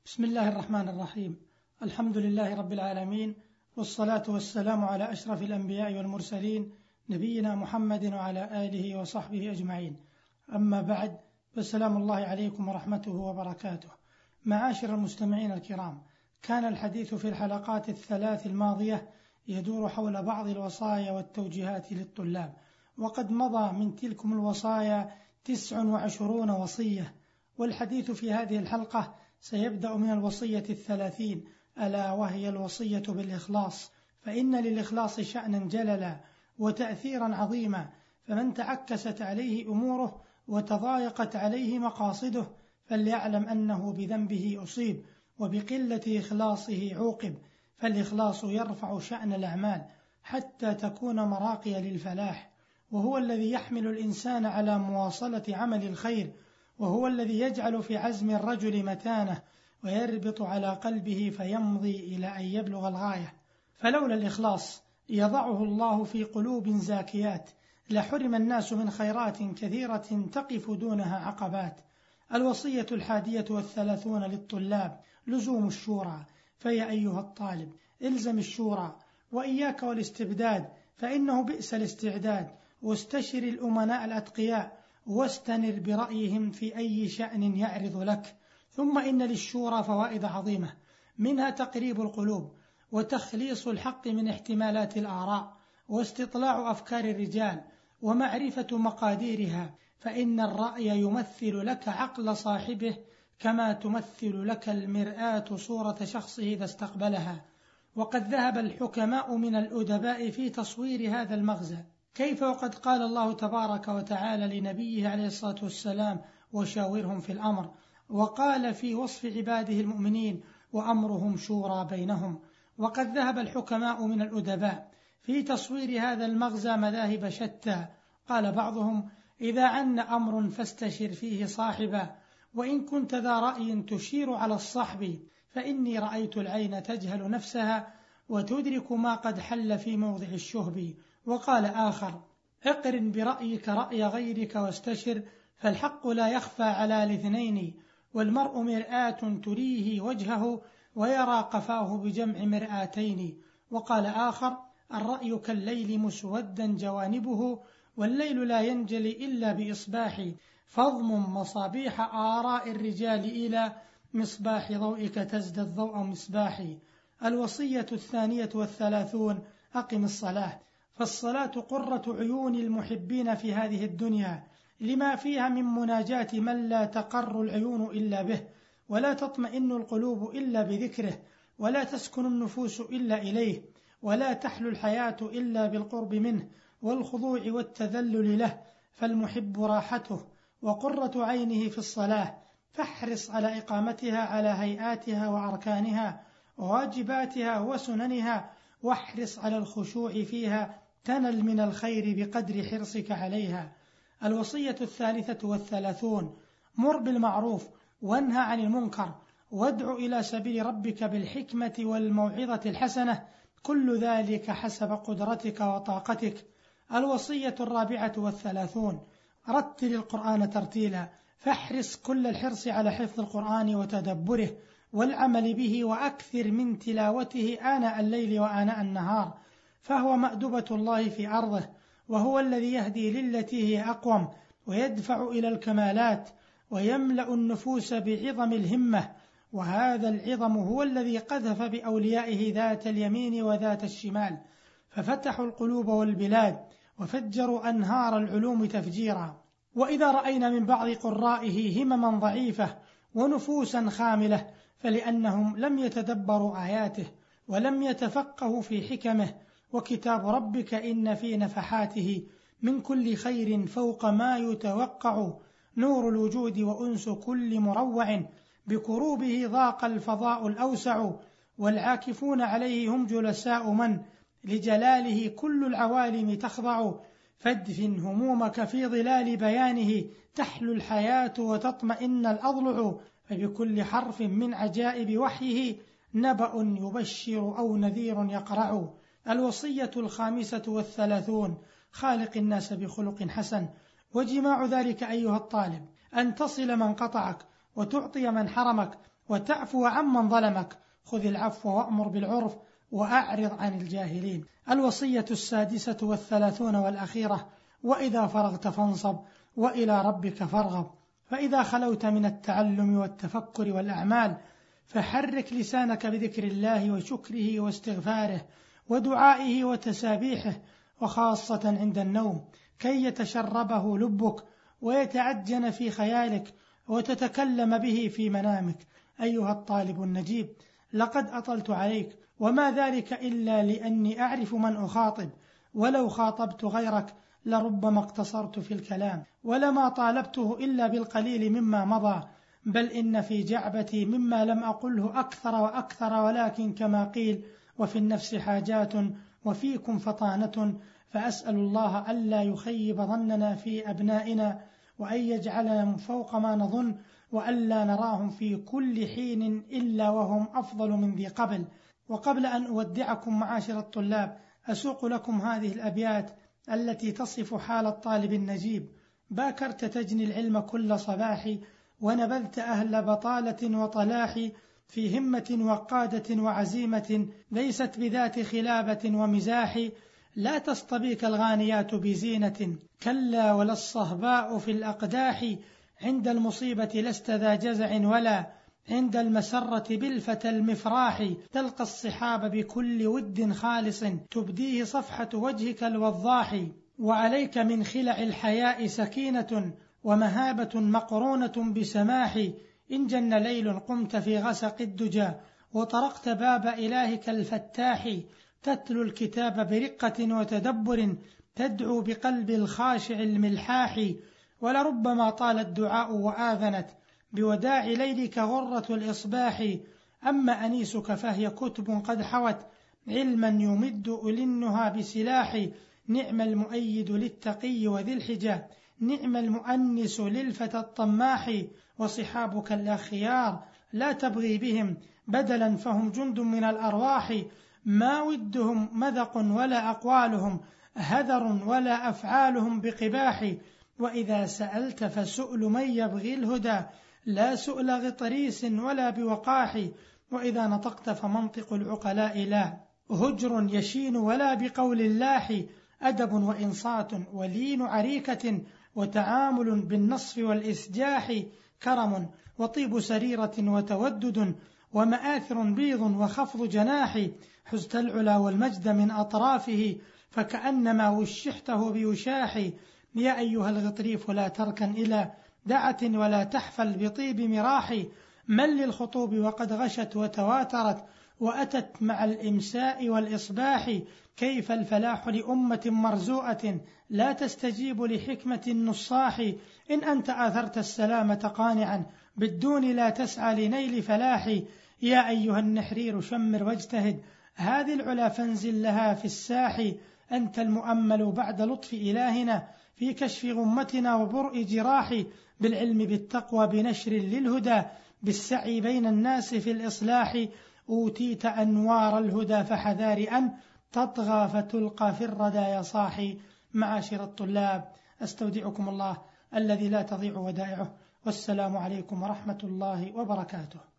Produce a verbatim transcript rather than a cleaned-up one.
بسم الله الرحمن الرحيم. الحمد لله رب العالمين، والصلاة والسلام على أشرف الأنبياء والمرسلين نبينا محمد وعلى آله وصحبه أجمعين. أما بعد، فالسلام الله عليكم ورحمته وبركاته. معاشر المستمعين الكرام، كان الحديث في الحلقات الثلاث الماضية يدور حول بعض الوصايا والتوجيهات للطلاب، وقد مضى من تلكم الوصايا تسع وعشرون وصية، والحديث في هذه الحلقة سيبدأ من الوصية الثلاثين، ألا وهي الوصية بالإخلاص، فإن للإخلاص شأنا جللا وتأثيرا عظيما، فمن تعكست عليه أموره وتضايقت عليه مقاصده فليعلم أنه بذنبه أصيب وبقلة إخلاصه عوقب. فالإخلاص يرفع شأن الأعمال حتى تكون مراقية للفلاح، وهو الذي يحمل الإنسان على مواصلة عمل الخير، وهو الذي يجعل في عزم الرجل متانة ويربط على قلبه فيمضي إلى أن يبلغ الغاية. فلولا الإخلاص يضعه الله في قلوب زاكيات لحرم الناس من خيرات كثيرة تقف دونها عقبات. الوصية الحادية والثلاثون للطلاب لزوم الشورى، فيا أيها الطالب إلزم الشورى وإياك والاستبداد، فإنه بئس الاستعداد، واستشر الأمناء الأتقياء واستنر برأيهم في أي شأن يعرض لك. ثم إن للشورى فوائد عظيمة، منها تقريب القلوب وتخليص الحق من احتمالات الآراء واستطلاع أفكار الرجال ومعرفة مقاديرها، فإن الرأي يمثل لك عقل صاحبه كما تمثل لك المرآة صورة شخصه إذا استقبلها. وقد ذهب الحكماء من الأدباء في تصوير هذا المغزى، كيف وقد قال الله تبارك وتعالى لنبيه عليه الصلاة والسلام: وشاورهم في الأمر، وقال في وصف عباده المؤمنين: وأمرهم شورى بينهم. وقد ذهب الحكماء من الأدباء في تصوير هذا المغزى مذاهب شتى، قال بعضهم: إذا عن أمر فاستشر فيه صاحبا، وإن كنت ذا رأي تشير على الصحب، فإني رأيت العين تجهل نفسها وتدرك ما قد حل في موضع الشهب. وقال آخر: اقرن برأيك رأي غيرك واستشر، فالحق لا يخفى على الاثنين، والمرء مرآة تريه وجهه ويرى قفاه بجمع مرآتين. وقال آخر: الرأي كالليل مسودا جوانبه، والليل لا ينجلي إلا بإصباح، فاضمم مصابيح آراء الرجال إلى مصباح ضوئك تزدد ضوء مصباحي. الوصية الثانية والثلاثون أقم الصلاة، فالصلاة قرة عيون المحبين في هذه الدنيا، لما فيها من مناجاة من لا تقر العيون إلا به، ولا تطمئن القلوب إلا بذكره، ولا تسكن النفوس إلا إليه، ولا تحلو الحياة إلا بالقرب منه والخضوع والتذلل له، فالمحب راحته وقرة عينه في الصلاة، فاحرص على إقامتها على هيئاتها وأركانها وواجباتها وسننها، واحرص على الخشوع فيها تنل من الخير بقدر حرصك عليها. الوصية الثالثة والثلاثون مر بالمعروف وانهى عن المنكر، وادع إلى سبيل ربك بالحكمة والموعظة الحسنة، كل ذلك حسب قدرتك وطاقتك. الوصية الرابعة والثلاثون رتل القرآن ترتيلا، فاحرص كل الحرص على حفظ القرآن وتدبره والعمل به، وأكثر من تلاوته آناء الليل وآناء النهار، فهو مأدبة الله في أرضه، وهو الذي يهدي للتي هي أقوم ويدفع إلى الكمالات ويملأ النفوس بعظم الهمة، وهذا العظم هو الذي قذف بأوليائه ذات اليمين وذات الشمال، ففتحوا القلوب والبلاد وفجروا أنهار العلوم تفجيرا. وإذا رأينا من بعض قرائه همما ضعيفة ونفوسا خاملة، فلأنهم لم يتدبروا آياته ولم يتفقهوا في حكمه. وكتاب ربك إن في نفحاته من كل خير فوق ما يتوقع، نور الوجود وأنس كل مروع، بكروبه ضاق الفضاء الأوسع، والعاكفون عليه هم جلساء من لجلاله كل العوالم تخضع، فادفن همومك في ظلال بيانه تحلو الحياة وتطمئن الأضلع، فبكل حرف من عجائب وحيه نبأ يبشر أو نذير يقرع. الوصية الخامسة والثلاثون خالق الناس بخلق حسن، وجماع ذلك أيها الطالب أن تصل من قطعك وتعطي من حرمك وتعفو عمن ظلمك. خذ العفو وأمر بالعرف وأعرض عن الجاهلين. الوصية السادسة والثلاثون والأخيرة: وإذا فرغت فانصب وإلى ربك فارغب. فإذا خلوت من التعلم والتفكر والأعمال فحرك لسانك بذكر الله وشكره واستغفاره ودعائه وتسابيحه، وخاصة عند النوم، كي يتشربه لبك ويتعجن في خيالك وتتكلم به في منامك. أيها الطالب النجيب، لقد أطلت عليك، وما ذلك إلا لأني أعرف من أخاطب، ولو خاطبت غيرك لربما اقتصرت في الكلام ولما طالبته إلا بالقليل مما مضى، بل إن في جعبتي مما لم أقله أكثر وأكثر، ولكن كما قيل: وفي النفس حاجات وفيكم فطانة. فأسأل الله ألا يخيب ظننا في أبنائنا، وأن يجعلنا من فوق ما نظن، وألا نراهم في كل حين إلا وهم أفضل من ذي قبل. وقبل أن أودعكم معاشر الطلاب أسوق لكم هذه الأبيات التي تصف حال الطالب النجيب: باكرت تجني العلم كل صباح، ونبذت أهل بطالة وطلاح، في همة وقادة وعزيمة، ليست بذات خلابة ومزاح. لا تصطبيك الغانيات بزينة، كلا ولا الصهباء في الأقداح. عند المصيبة لست ذا جزع، ولا عند المسرة بالفتى المفراح. تلقى الصحاب بكل ود خالص، تبديه صفحة وجهك الوضاح. وعليك من خلع الحياء سكينة، ومهابة مقرونة بسماح. إن جن ليل قمت في غسق الدجى، وطرقت باب إلهك الفتاح. تتلو الكتاب برقة وتدبر، تدعو بقلب الخاشع الملحاح. ولربما طال الدعاء وآذنت بوداع ليلك غرة الإصباح. أما أنيسك فهي كتب قد حوت علما يمد أولنها بسلاح. نعم المؤيد للتقي وذي الحجة، نعم المؤنس للفتى الطماح. وصحابك الأخيار لا تبغي بهم بدلا، فهم جند من الأرواح. ما ودهم مذق ولا أقوالهم هذر، ولا أفعالهم بقباح. وإذا سألت فسؤل من يبغي الهدى، لا سؤل غطريس ولا بوقاح. وإذا نطقت فمنطق العقلاء لا هجر يشين ولا بقول اللاح. أدب وإنصات ولين عريكة، وتعامل بالنصف والإسجاح. كرم وطيب سريرة وتودد، ومآثر بيض وخفض جناح. حزت العلا والمجد من أطرافه، فكأنما وشحته بوشاح. يا أيها الغطريف لا تركن إلى دعة، ولا تحفل بطيب مراح. من للخطوب وقد غشت وتواترت، وأتت مع الإمساء والإصباح. كيف الفلاح لأمة مرزوءة، لا تستجيب لحكمة النصاح. إن أنت آثرت السلامة قانعا، بالدون لا تسعى لنيل فلاح. يا أيها النحرير شمر واجتهد، هذه العلا فانزل لها في الساح. أنت المؤمل بعد لطف إلهنا، في كشف غمتنا وبرء جراح. بالعلم بالتقوى بنشر للهدى، بالسعي بين الناس في الإصلاح. أوتيت أنوار الهدى فحذار أن تطغى فتلقى في الردى يا صاحي. معاشر الطلاب، أستودعكم الله الذي لا تضيع ودائعه، والسلام عليكم ورحمة الله وبركاته.